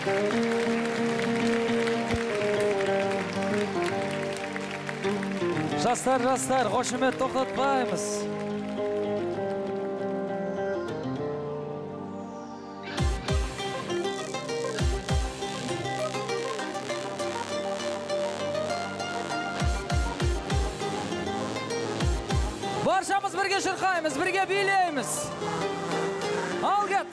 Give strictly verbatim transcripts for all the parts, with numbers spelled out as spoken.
Жастар, жастар, қошемет тоқтатпаймыз. Баршамыз бірге шырқаймыз, бірге билейміз. Ал кет!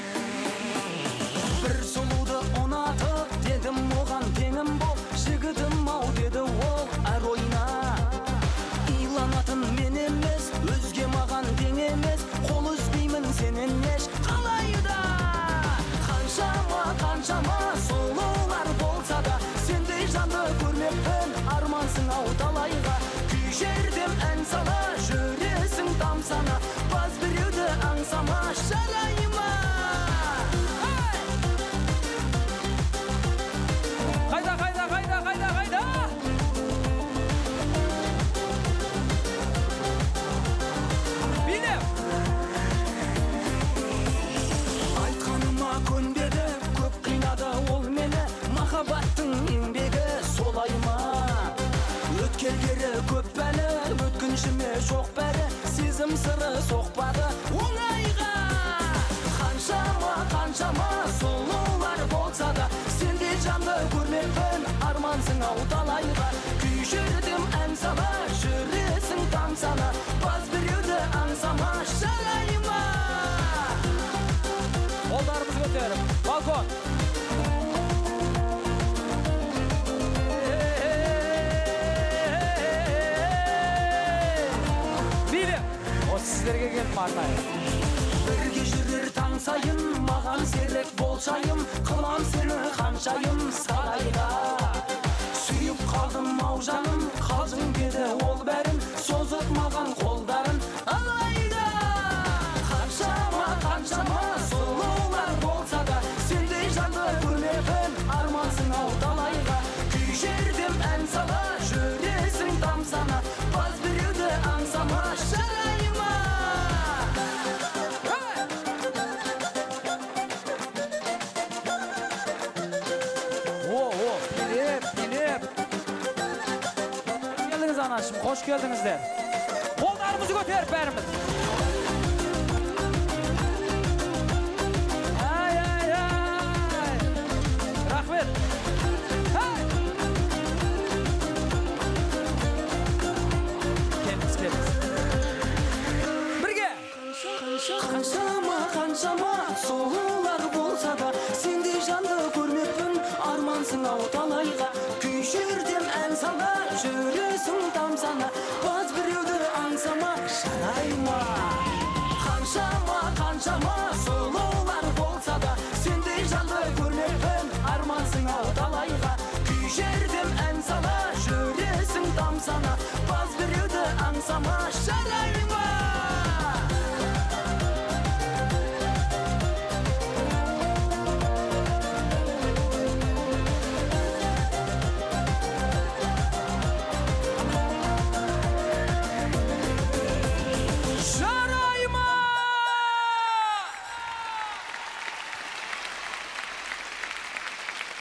Бір сұлуды ұнатып, дедім оған теңім бол, жігітім ау деді ол әр ойна. Иланатын мен емес, өзге маған тең емес, қол үзбеймін сенен еш қалайда. Қаншама, қаншама сұлулар болса да, сендей жанды көрмеппін, армансың ау талайға. Күй жердем ән сала, жүресің тамсана, баз біреуді аңсама, жарайма. Қайда, қайда, қайда, қайда, қайда? Билем! Айтқаныма көнбеді, көп қинады ол мені, махаббаттың еңбегі солай ма? Өткелгері көп бәлі, өткіншіме жоқ бәрі, сезім сыры соқпады оңайға. Қаншама, қаншама сұлулар болса да, сендей жанды көрмеппін, армансың ау талайға. Күй жердем ән сала, жүресің тамсана, баз біреуді аңсама, жарайма. Қолдарымыз көтеріп, балкон! Сіздерге келіп арнайы. Бірге жүрер таң сайын, маған серік болшайым, қылам сені қаншайым сарайға. Сүйіп қалдым ау жаным, қалжың деді ол бәрін, созып маған қолдарын алайда. Қаншама, қаншама сұлулар болса да, сендей жанды көрмеппін, армансың ау талайға. Күй жердем ән сала, жүресің тамсана, баз біреуді аңсама, жарайма. Anашым, қош келдіңіздер. Қолдарымызы көтеріп бәріміз. Ай, ай, ай. Рахмет. Ай. Келіңіз, келіңіз. Бірге. Қаншама, қаншама сұлулар болса да, сендей жанды көрмеппін, армансың ау талайға. Күй жердем ән сала, жүресің тамсана, баз біреуді аңсама, жарайма. Қаншама, қаншама сұлулар болса да, сендей жанды көрмеппін, армансың ау талайға. Күй жердем ән сала, жүресің тамсана, баз біреуді аңсама,